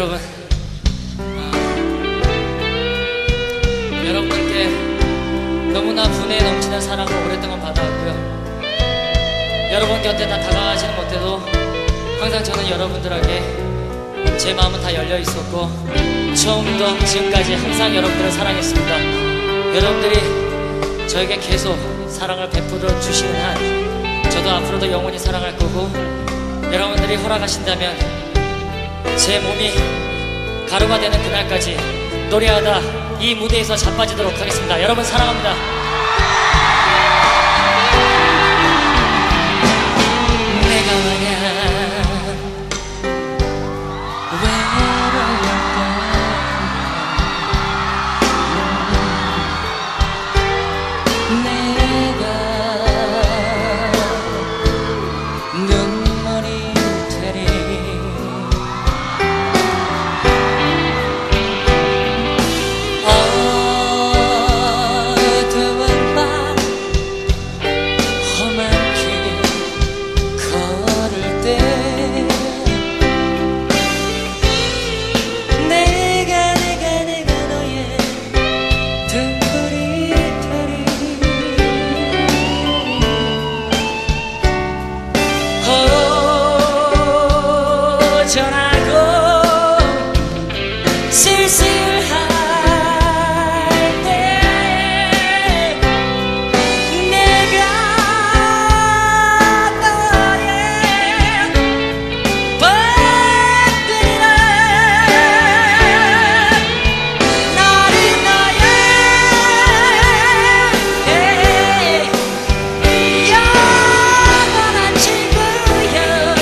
여러분, 여러분들께 너무나 분에 넘치는 사랑을 오랫동안 받아왔고요. 여러분 곁에 다 다가가지는 못해도 항상 저는 여러분들에게 제 마음은 다 열려 있었고, 처음부터 지금까지 항상 여러분들을 사랑했습니다. 여러분들이 저에게 계속 사랑을 베풀어 주시는 한 저도 앞으로도 영원히 사랑할 거고, 여러분들이 허락하신다면 제 몸이 가루가 되는 그날까지 노래하다 이 무대에서 자빠지도록 하겠습니다. 여러분 사랑합니다. 내가 만약 외로웠다면 내가 눈물이 되리. 어두운 밤 험한 길 걸을 때 내가 너의 등불이 되리. 전하고 쓸쓸할 때 내가 너의 밤들이라. 나는 너의 영원한 친구여.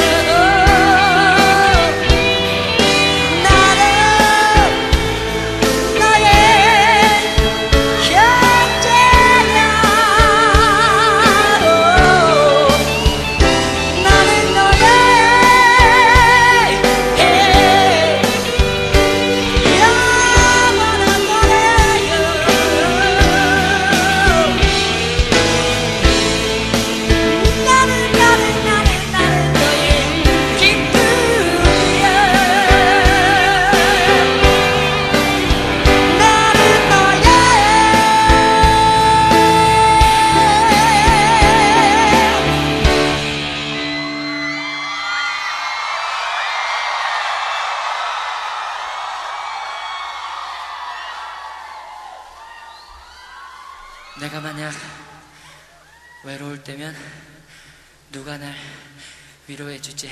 내가 만약 외로울 때면 누가 날 위로해주지?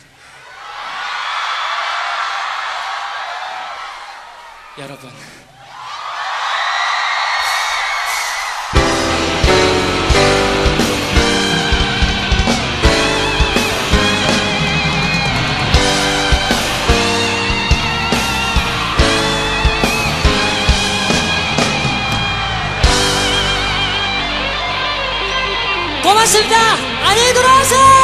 여러분. 고맙습니다. 안녕히 돌아가세요.